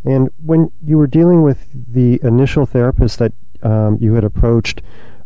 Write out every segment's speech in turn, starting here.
And when you were dealing with the initial therapist that you had approached,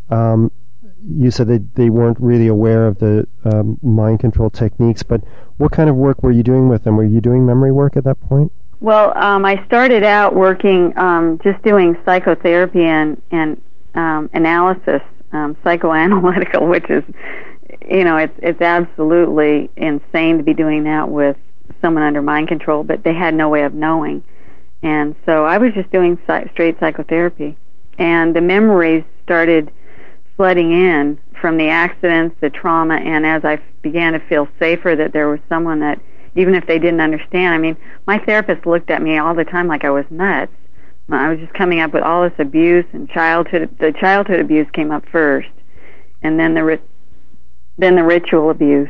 you said that they weren't really aware of the mind control techniques, but what kind of work were you doing with them? Were you doing memory work at that point? Well, I started out working just doing psychotherapy and analysis, psychoanalytical, which is, it's absolutely insane to be doing that with someone under mind control, but they had no way of knowing. And so I was just doing straight psychotherapy. And the memories started flooding in from the accidents, the trauma, and as I began to feel safer that there was someone that, even if they didn't understand, I mean, my therapist looked at me all the time like I was nuts. I was just coming up with all this abuse and the childhood abuse came up first, and then the ritual abuse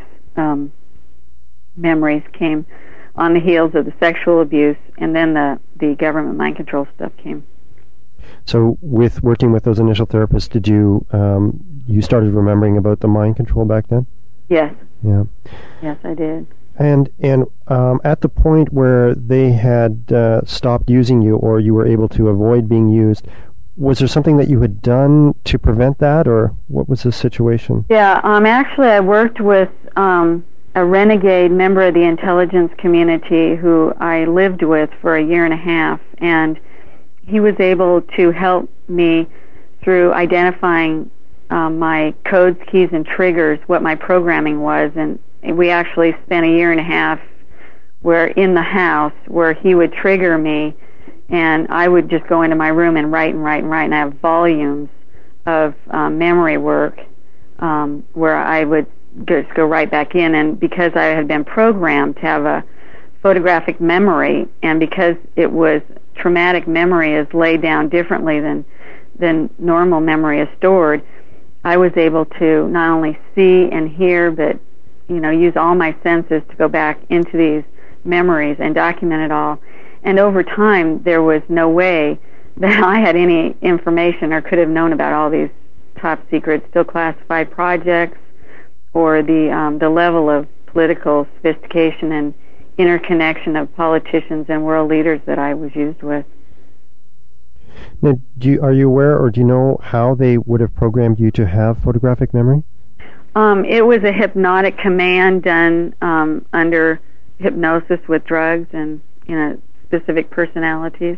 memories came on the heels of the sexual abuse, and then the government mind control stuff came. So with working with those initial therapists, did you started remembering about the mind control back then? Yes. Yeah. Yes, I did. And at the point where they had stopped using you, or you were able to avoid being used, was there something that you had done to prevent that, or what was the situation? Yeah, actually I worked with a renegade member of the intelligence community who I lived with for a year and a half, and he was able to help me through identifying my codes, keys, and triggers, what my programming was, and we actually spent a year and a half in the house where he would trigger me, and I would just go into my room and write, and I have volumes of memory work where I would just go right back in, and because I had been programmed to have a photographic memory, and because it was traumatic memory is laid down differently than normal memory is stored, I was able to not only see and hear, but use all my senses to go back into these memories and document it all. And over time, there was no way that I had any information or could have known about all these top secret, still classified projects, or the level of political sophistication and interconnection of politicians and world leaders that I was used with. Now, are you aware, or do you know how they would have programmed you to have photographic memory? It was a hypnotic command done under hypnosis with drugs and specific personalities.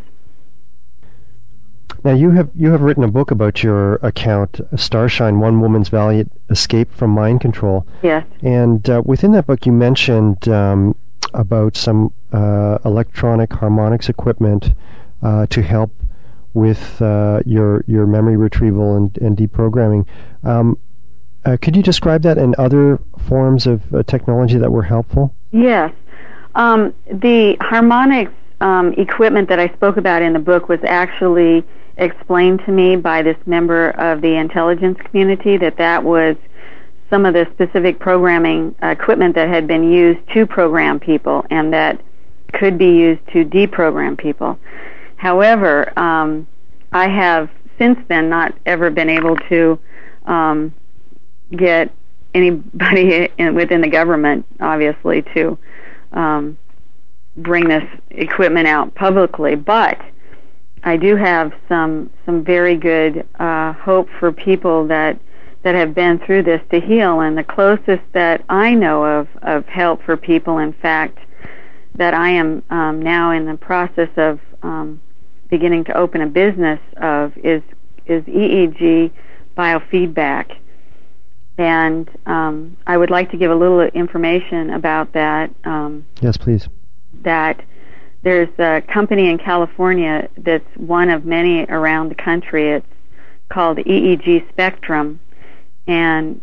Now you have written a book about your account, Starshine: One Woman's Valiant Escape from Mind Control. Yes. And within that book, you mentioned about some electronic harmonics equipment to help with your memory retrieval and deprogramming. Could you describe that and other forms of technology that were helpful? Yes. The harmonics equipment that I spoke about in the book was actually explained to me by this member of the intelligence community, that was some of the specific programming equipment that had been used to program people and that could be used to deprogram people. However, I have since then not ever been able to get anybody within the government, obviously, to bring this equipment out publicly, but I do have some very good hope for people that have been through this to heal, and the closest that I know of help for people, in fact, that I am now in the process of beginning to open a business of is EEG biofeedback. And I would like to give a little information about that. Yes, please. That there's a company in California that's one of many around the country. It's called EEG Spectrum. And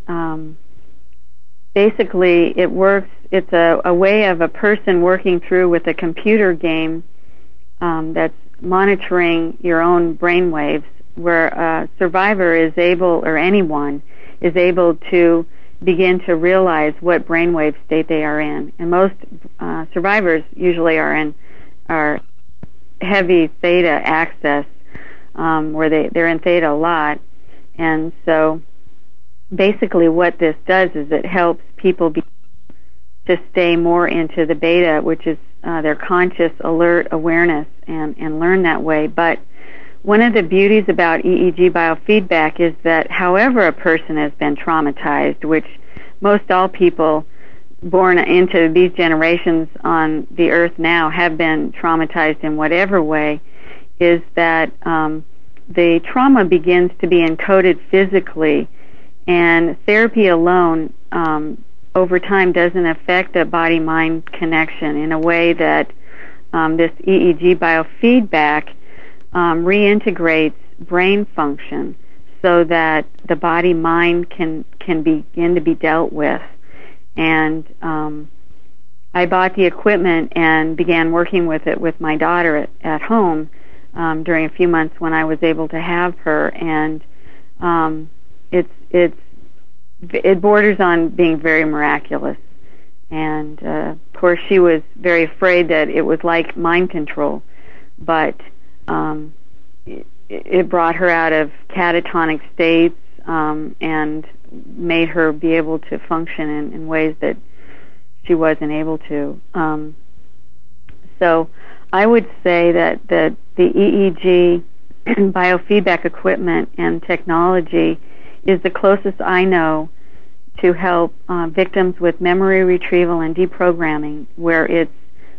basically it works, it's a way of a person working through with a computer game that's monitoring your own brain waves, where a survivor is able, or anyone is able to begin to realize what brainwave state they are in. And most survivors usually are heavy theta access, where they're in theta a lot. And so basically what this does is it helps people to stay more into the beta, which is their conscious, alert awareness and learn that way. But one of the beauties about EEG biofeedback is that however a person has been traumatized, which most all people born into these generations on the earth now have been traumatized in whatever way, is that the trauma begins to be encoded physically, and therapy alone over time doesn't affect the body-mind connection in a way that this EEG biofeedback reintegrates brain function so that the body-mind can begin to be dealt with. And I bought the equipment and began working with it with my daughter at home during a few months when I was able to have her, and it borders on being very miraculous. And of course, she was very afraid that it was like mind control, but it brought her out of catatonic states and made her be able to function in ways that she wasn't able to. So I would say that the EEG biofeedback equipment and technology is the closest I know to help victims with memory retrieval and deprogramming, where it's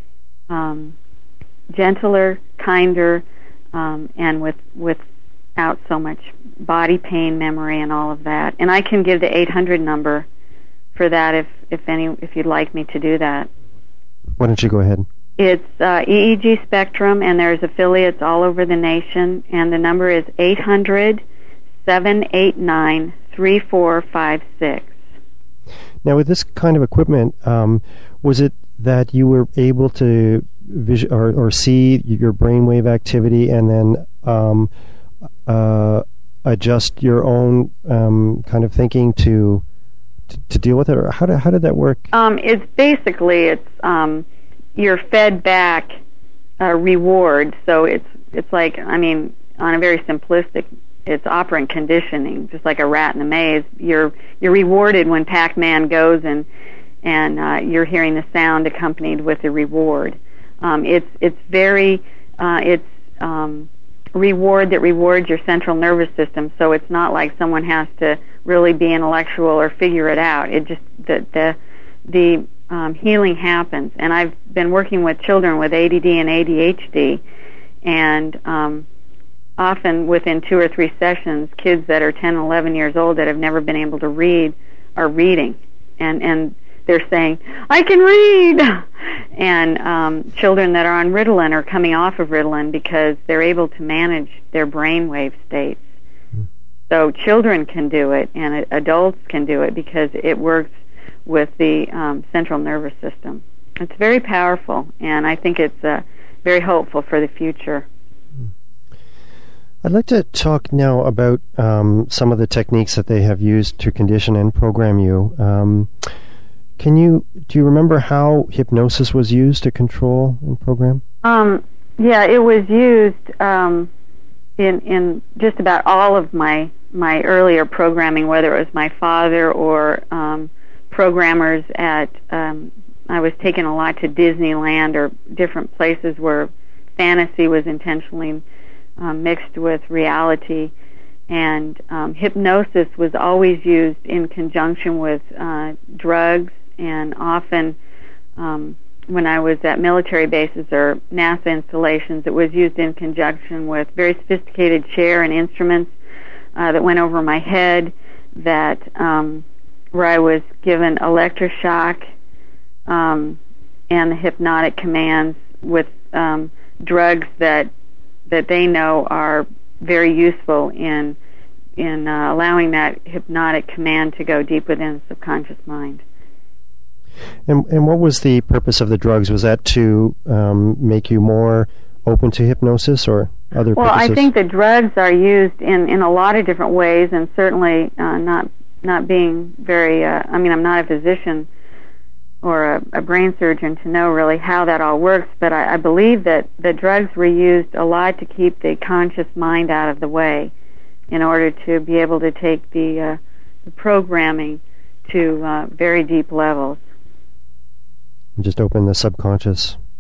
gentler, kinder, and without so much body pain, memory, and all of that. And I can give the 800 number for that if you'd like me to do that. Why don't you go ahead? It's EEG Spectrum, and there's affiliates all over the nation, and the number is 800-789-3456. Now, with this kind of equipment, was it that you were able to see your brainwave activity and then adjust your own kind of thinking to deal with it, or how did that work? It's basically you're fed back reward, so it's like, I mean, on a very simplistic, it's operant conditioning, just like a rat in a maze. You're rewarded when Pac-Man goes and you're hearing the sound accompanied with the reward. It's reward that rewards your central nervous system, so it's not like someone has to really be intellectual or figure it out. It just the healing happens. And I've been working with children with ADD and ADHD, and often within 2 or 3 sessions, kids that are 10, 11 years old that have never been able to read are reading, and they're saying, "I can read." And children that are on Ritalin are coming off of Ritalin because they're able to manage their brainwave states. So children can do it, and adults can do it because it works with the central nervous system. It's very powerful, and I think it's very hopeful for the future. I'd like to talk now about some of the techniques that they have used to condition and program you. Do you remember how hypnosis was used to control and program? Yeah, it was used in just about all of my earlier programming, whether it was my father or programmers at, I was taken a lot to Disneyland or different places where fantasy was intentionally mixed with reality. And hypnosis was always used in conjunction with drugs, and often when I was at military bases or NASA installations, it was used in conjunction with very sophisticated chair and instruments that went over my head, that where I was given electroshock and the hypnotic commands with drugs that they know are very useful in allowing that hypnotic command to go deep within the subconscious mind. And what was the purpose of the drugs? Was that to make you more open to hypnosis or other purposes? Well, I think the drugs are used in a lot of different ways, and certainly not being very, I'm not a physician or a brain surgeon to know really how that all works, but I believe that the drugs were used a lot to keep the conscious mind out of the way in order to be able to take the programming to very deep levels. Just open the subconscious.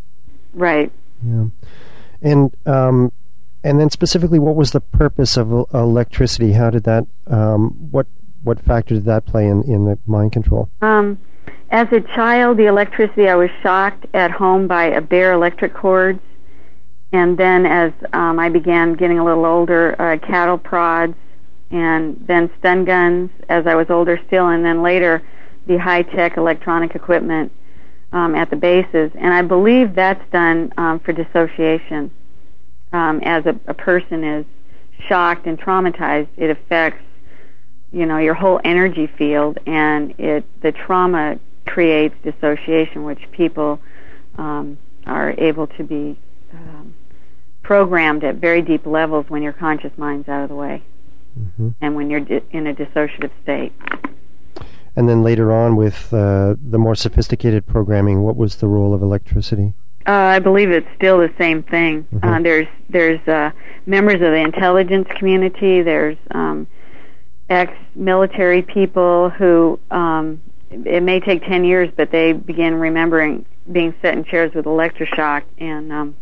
Right. Yeah. And then specifically, what was the purpose of electricity? How did that, what factor did that play in the mind control? As a child, the electricity, I was shocked at home by a bare electric cords. And then as I began getting a little older, cattle prods, and then stun guns as I was older still, and then later the high-tech electronic equipment at the bases. And I believe that's done for dissociation. As a person is shocked and traumatized, it affects, your whole energy field, and the trauma creates dissociation, which people are able to be programmed at very deep levels when your conscious mind's out of the way, and when you're in a dissociative state. And then later on with the more sophisticated programming, what was the role of electricity? I believe it's still the same thing. There's members of the intelligence community. There's ex-military people who, it may take 10 years, but they begin remembering being set in chairs with electroshock and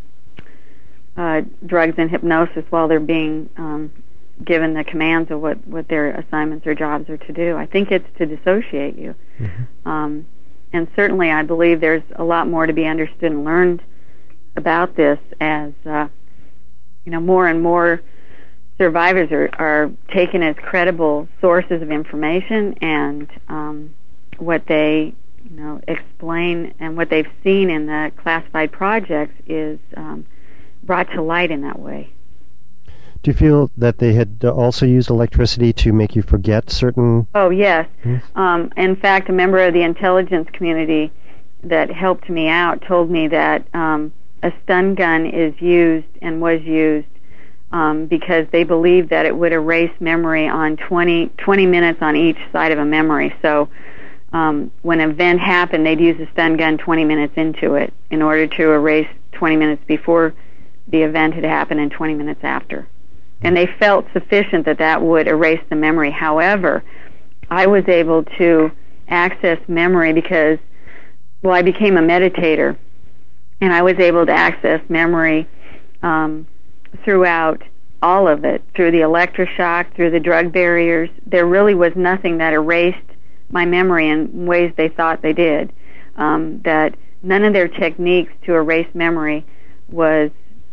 drugs and hypnosis while they're being given the commands of what their assignments or jobs are to do. I think it's to dissociate you. And certainly I believe there's a lot more to be understood and learned about this as, more and more survivors are taken as credible sources of information, and what they, explain and what they've seen in the classified projects is brought to light in that way. Do you feel that they had also used electricity to make you forget certain... Oh, yes. In fact, a member of the intelligence community that helped me out told me that a stun gun is used and was used because they believed that it would erase memory on 20 minutes on each side of a memory. So when an event happened, they'd use a stun gun 20 minutes into it in order to erase 20 minutes before the event had happened and 20 minutes after. And they felt sufficient that would erase the memory. However, I was able to access memory because, I became a meditator, and I was able to access memory throughout all of it, through the electroshock, through the drug barriers. There really was nothing that erased my memory in ways they thought they did. That none of their techniques to erase memory was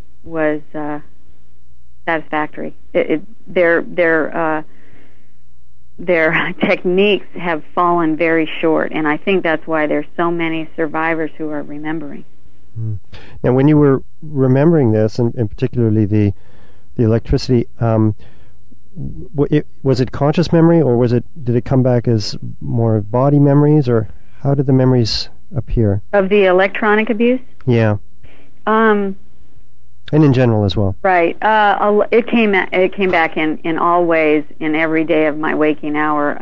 satisfactory. Their techniques have fallen very short, and I think that's why there's so many survivors who are remembering. Now, when you were remembering this, and particularly the electricity, was it conscious memory, or did it come back as more body memories, or how did the memories appear? Of the electronic abuse? Yeah. And in general as well. Right. It came back in all ways in every day of my waking hour.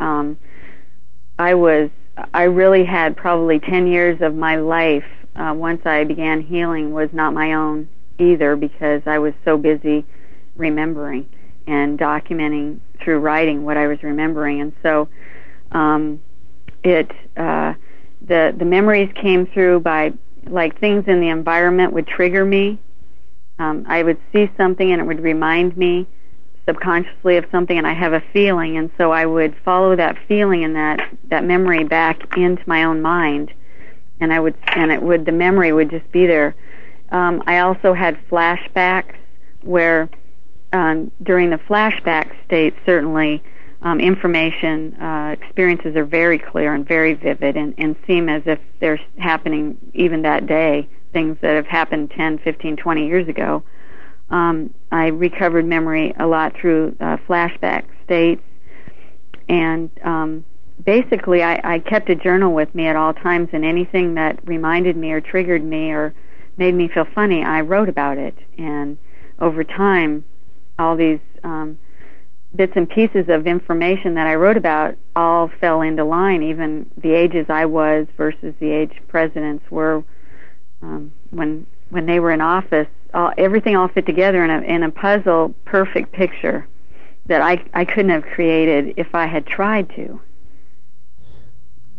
I really had probably 10 years of my life once I began healing was not my own either, because I was so busy remembering and documenting through writing what I was remembering. And so the memories came through by, like, things in the environment would trigger me. I would see something and it would remind me subconsciously of something, and I have a feeling, and so I would follow that feeling and that memory back into my own mind, and the memory would just be there. I also had flashbacks where during the flashback state, certainly information experiences are very clear and very vivid and seem as if they're happening even that day. Things that have happened 10, 15, 20 years ago. I recovered memory a lot through flashback states, and basically I kept a journal with me at all times, and anything that reminded me or triggered me or made me feel funny, I wrote about it. And over time, all these bits and pieces of information that I wrote about all fell into line, even the ages I was versus the age presidents were. When they were in office, everything all fit together in a puzzle, perfect picture that I couldn't have created if I had tried to.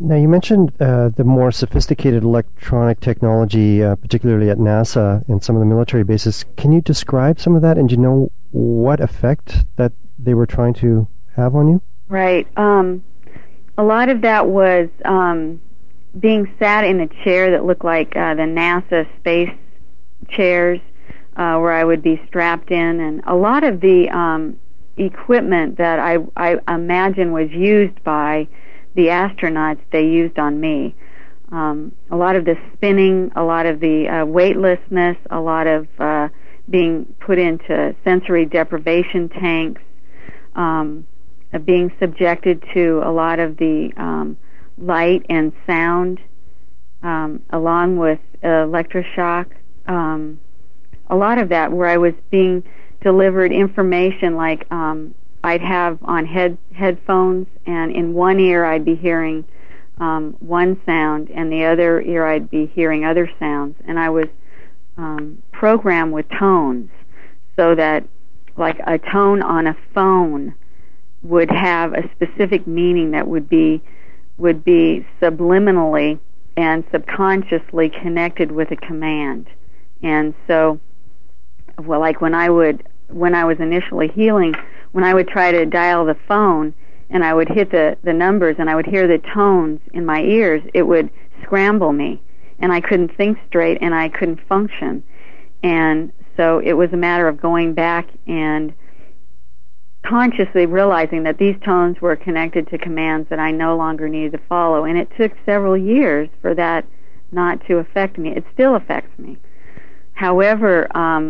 Now, you mentioned the more sophisticated electronic technology, particularly at NASA and some of the military bases. Can you describe some of that, and do you know what effect that they were trying to have on you? Right. A lot of that was being sat in a chair that looked like the NASA space chairs, where I would be strapped in, and a lot of the equipment that I imagine was used by the astronauts, they used on me. A lot of the spinning, a lot of the weightlessness, a lot of being put into sensory deprivation tanks, being subjected to a lot of the light and sound, along with electroshock. A lot of that where I was being delivered information like I'd have on headphones, and in one ear I'd be hearing one sound, and the other ear I'd be hearing other sounds. And I was programmed with tones, so that like a tone on a phone would have a specific meaning that would be subliminally and subconsciously connected with a command. And so, well, like when I was initially healing, when I would try to dial the phone and I would hit the numbers and I would hear the tones in my ears, it would scramble me, and I couldn't think straight and I couldn't function. And so it was a matter of going back and consciously realizing that these tones were connected to commands that I no longer needed to follow. And it took several years for that not to affect me. It still affects me. However,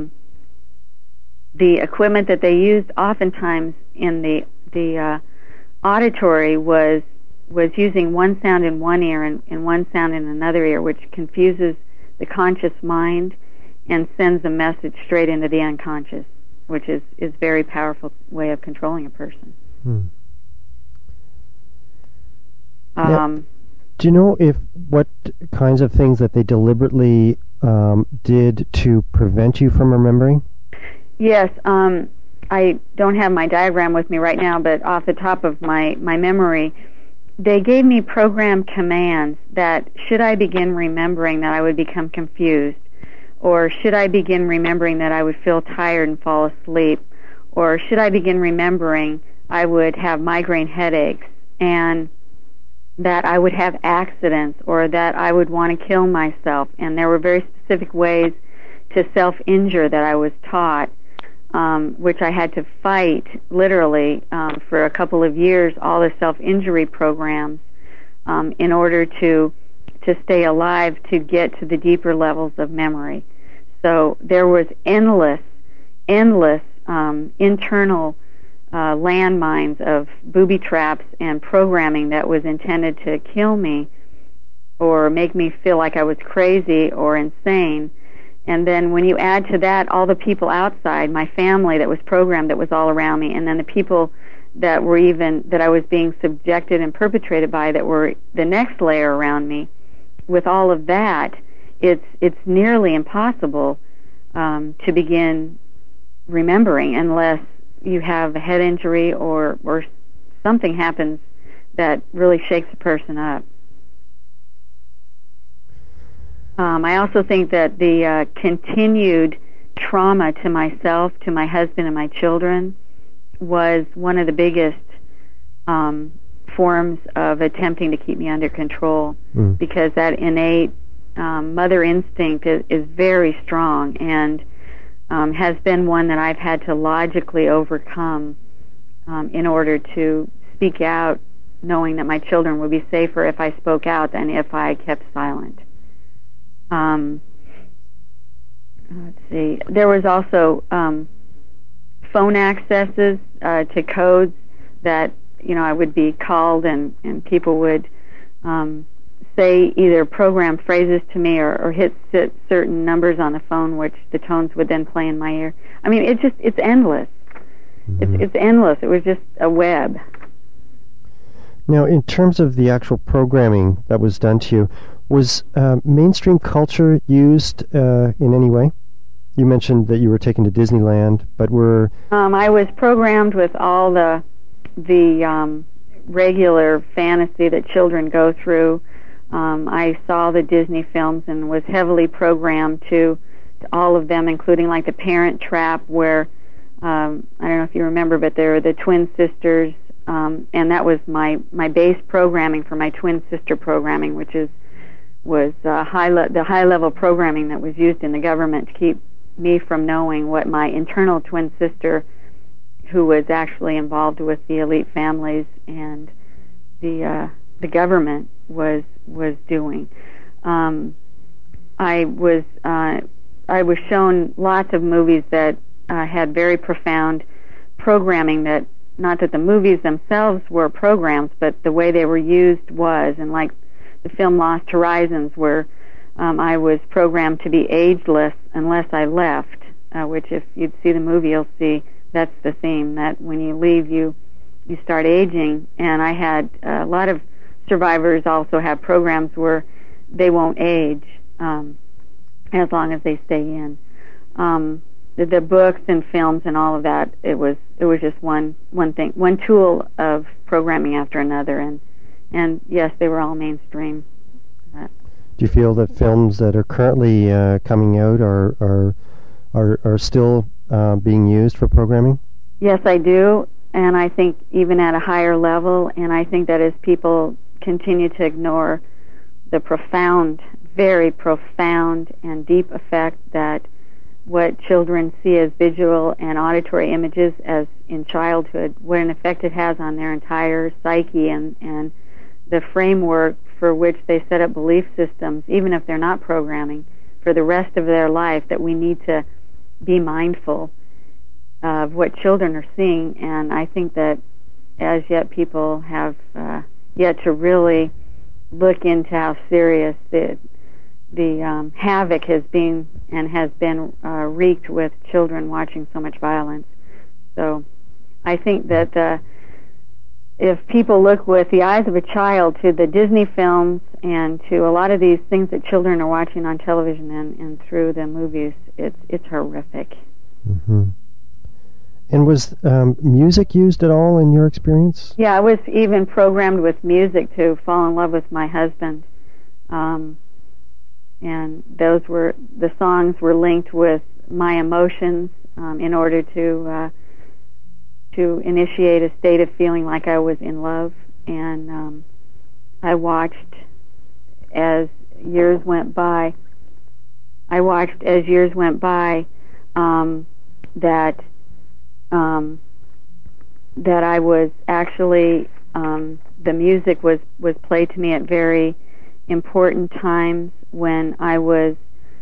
the equipment that they used oftentimes in the auditory was using one sound in one ear and one sound in another ear, which confuses the conscious mind and sends a message straight into the unconscious, which is very powerful way of controlling a person. Do you know what kinds of things that they deliberately did to prevent you from remembering? Yes, I don't have my diagram with me right now, but off the top of my memory, they gave me program commands that should I begin remembering that I would become confused, or should I begin remembering that I would feel tired and fall asleep, or should I begin remembering I would have migraine headaches, and that I would have accidents, or that I would want to kill myself. And there were very specific ways to self-injure that I was taught, which I had to fight literally for a couple of years, all the self-injury programs, in order to stay alive, to get to the deeper levels of memory. So there was endless internal landmines of booby traps and programming that was intended to kill me or make me feel like I was crazy or insane. And then when you add to that all the people outside, my family that was programmed, that was all around me, and then the people that I was being subjected and perpetrated by that were the next layer around me, with all of that, it's nearly impossible to begin remembering unless you have a head injury or something happens that really shakes a person up. I also think that the continued trauma to myself, to my husband, and my children was one of the biggest forms of attempting to keep me under control, because that innate mother instinct is very strong and has been one that I've had to logically overcome in order to speak out, knowing that my children would be safer if I spoke out than if I kept silent. Let's see. There was also phone accesses to codes that I would be called and people would say either program phrases to me or hit certain numbers on the phone, which the tones would then play in my ear. I mean, it's endless. It's endless. It was just a web. Now, in terms of the actual programming that was done to you, was mainstream culture used in any way? You mentioned that you were taken to Disneyland, but I was programmed with all the regular fantasy that children go through. I saw the Disney films and was heavily programmed to all of them, including like The Parent Trap, where I don't know if you remember, but there were the twin sisters, and that was my base programming for my twin sister programming, which was the high level programming that was used in the government to keep me from knowing what my internal twin sister, who was actually involved with the elite families and the government, was doing. I was shown lots of movies that had very profound programming, that not that the movies themselves were programs, but the way they were used was, and like the film Lost Horizons, where I was programmed to be ageless unless I left, which if you'd see the movie, you'll see that's the theme, that when you leave, you start aging. And I had a lot of survivors also have programs where they won't age as long as they stay in. The books and films and all of that, it was just one thing, one tool of programming after another, and yes, they were all mainstream. Do you feel that films that are currently coming out are still being used for programming? Yes, I do, and I think even at a higher level, and I think that as people continue to ignore the profound, very profound and deep effect that what children see as visual and auditory images as in childhood, what an effect it has on their entire psyche and the framework for which they set up belief systems, even if they're not programming, for the rest of their life, that we need to be mindful of what children are seeing. And I think that as yet people have yet to really look into how serious the havoc has been wreaked with children watching so much violence. So I think that if people look with the eyes of a child to the Disney films and to a lot of these things that children are watching on television and through the movies, it's horrific. Mm-hmm. And was music used at all in your experience? Yeah, I was even programmed with music to fall in love with my husband. And the songs were linked with my emotions in order to initiate a state of feeling like I was in love. And I watched as years went by. That I was actually the music was played to me at very important times when I was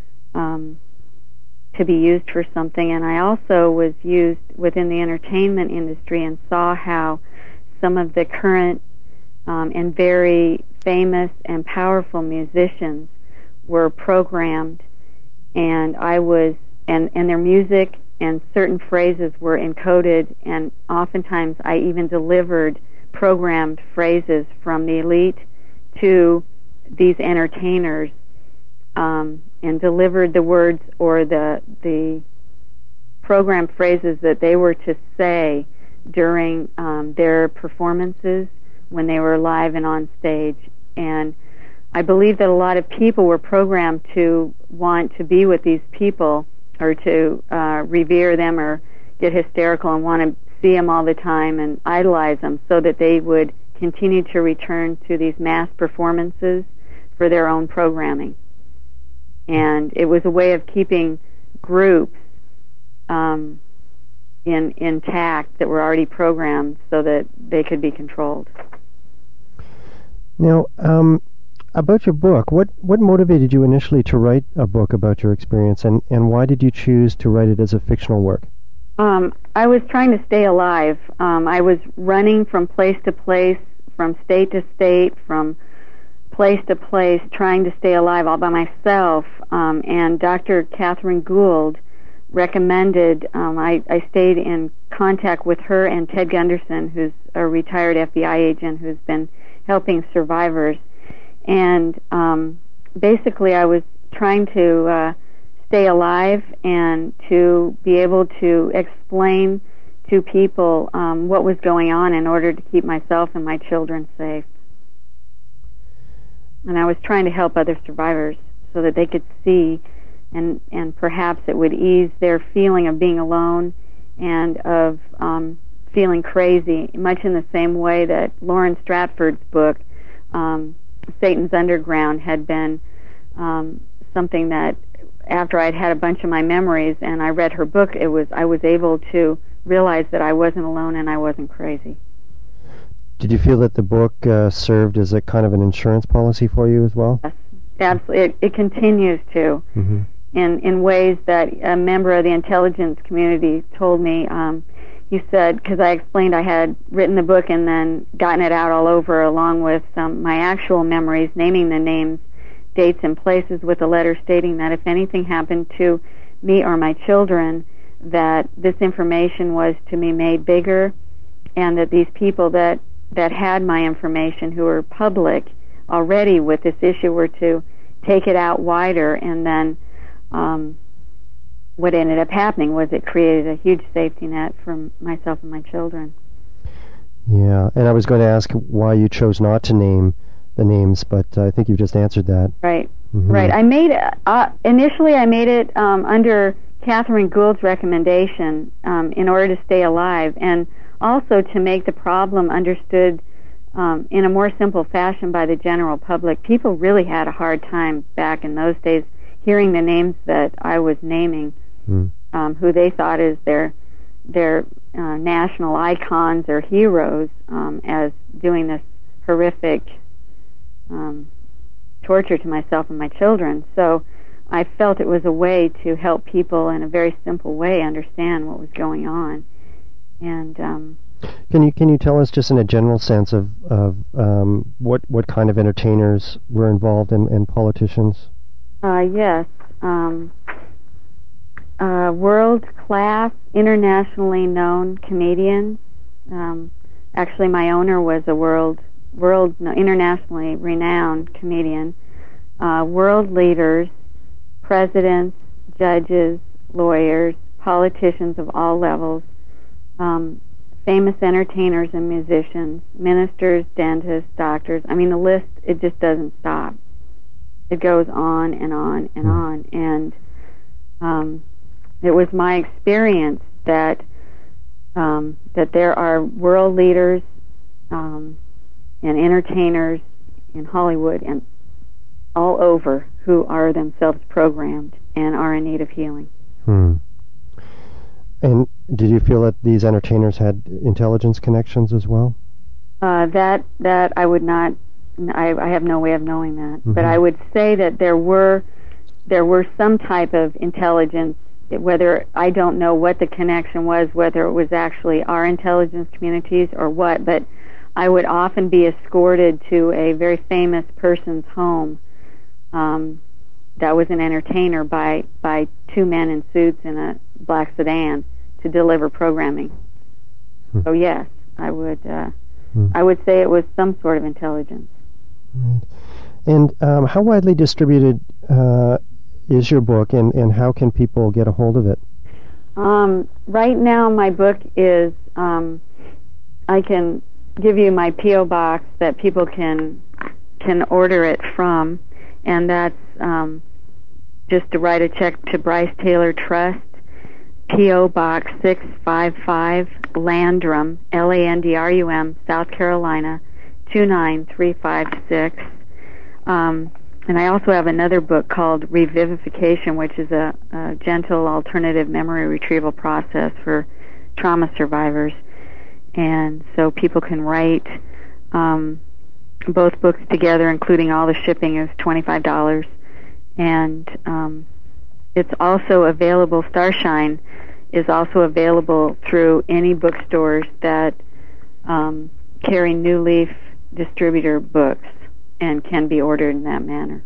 to be used for something, and I also was used within the entertainment industry and saw how some of the current and very famous and powerful musicians were programmed, and their music and certain phrases were encoded, and oftentimes I even delivered programmed phrases from the elite to these entertainers, and delivered the words or the programmed phrases that they were to say during their performances when they were live and on stage. And I believe that a lot of people were programmed to want to be with these people, or to revere them, or get hysterical and want to see them all the time and idolize them, so that they would continue to return to these mass performances for their own programming. And it was a way of keeping groups intact that were already programmed so that they could be controlled. Now, about your book, what motivated you initially to write a book about your experience, and why did you choose to write it as a fictional work? I was trying to stay alive. I was running from place to place, from state to state, from place to place, trying to stay alive all by myself. And Dr. Catherine Gould recommended, I stayed in contact with her and Ted Gunderson, who's a retired FBI agent who's been helping survivors. And basically I was trying to stay alive and to be able to explain to people what was going on in order to keep myself and my children safe. And I was trying to help other survivors so that they could see, and perhaps it would ease their feeling of being alone and of feeling crazy, much in the same way that Lauren Stratford's book, Satan's Underground, had been something that, after I'd had a bunch of my memories and I read her book, I was able to realize that I wasn't alone and I wasn't crazy. Did you feel that the book served as a kind of an insurance policy for you as well? Yes, absolutely. It continues to, in ways that a member of the intelligence community told me. He said, because I explained I had written the book and then gotten it out all over, along with my actual memories, naming the names, dates, and places with a letter stating that if anything happened to me or my children, that this information was to be made bigger, and that these people that had my information, who were public already with this issue, were to take it out wider. And then what ended up happening was it created a huge safety net for myself and my children. Yeah, and I was going to ask why you chose not to name the names, but I think you just answered that. Right, right. I made initially I made it under Catherine Gould's recommendation in order to stay alive, and also to make the problem understood in a more simple fashion by the general public. People really had a hard time back in those days hearing the names that I was naming, who they thought as their national icons or heroes, as doing this horrific torture to myself and my children. So I felt it was a way to help people in a very simple way understand what was going on. And can you tell us, just in a general sense, of what kind of entertainers were involved and politicians? Yes. World-class, internationally known comedians. Actually, my owner was a internationally renowned comedian. World leaders, presidents, judges, lawyers, politicians of all levels, famous entertainers and musicians, ministers, dentists, doctors. I mean, the list, it just doesn't stop. It goes on and on and on. And it was my experience that there are world leaders and entertainers in Hollywood and all over who are themselves programmed and are in need of healing. And did you feel that these entertainers had intelligence connections as well? That I would not. I have no way of knowing that. But I would say that there were some type of intelligence. Whether, I don't know what the connection was, whether it was actually our intelligence communities or what, but I would often be escorted to a very famous person's home that was an entertainer by two men in suits in a black sedan to deliver programming. So yes, I would say it was some sort of intelligence. Right. And how widely distributed is your book, and how can people get a hold of it? Right now, my book is, I can give you my P.O. box that people can order it from, and that's just to write a check to Bryce Taylor Trust, P.O. Box 655, Landrum, Landrum, South Carolina, 29356. And I also have another book called Revivification, which is a gentle alternative memory retrieval process for trauma survivors. And so people can write both books together, including all the shipping, is $25. And it's also available, Starshine is also available through any bookstores that carry New Leaf distributor books, and can be ordered in that manner.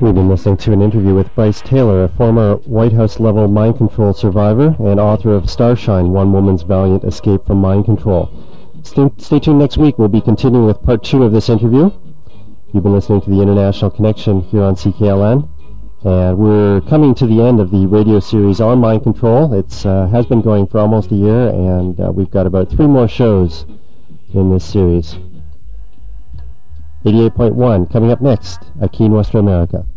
We've been listening to an interview with Bryce Taylor, a former White House-level mind control survivor and author of Starshine, One Woman's Valiant Escape from Mind Control. Stay tuned next week. We'll be continuing with part 2 of this interview. You've been listening to the International Connection here on CKLN. And we're coming to the end of the radio series on mind control. It has been going for almost a year, and we've got about 3 more shows in this series. 88.1 coming up next at Keene, Western America.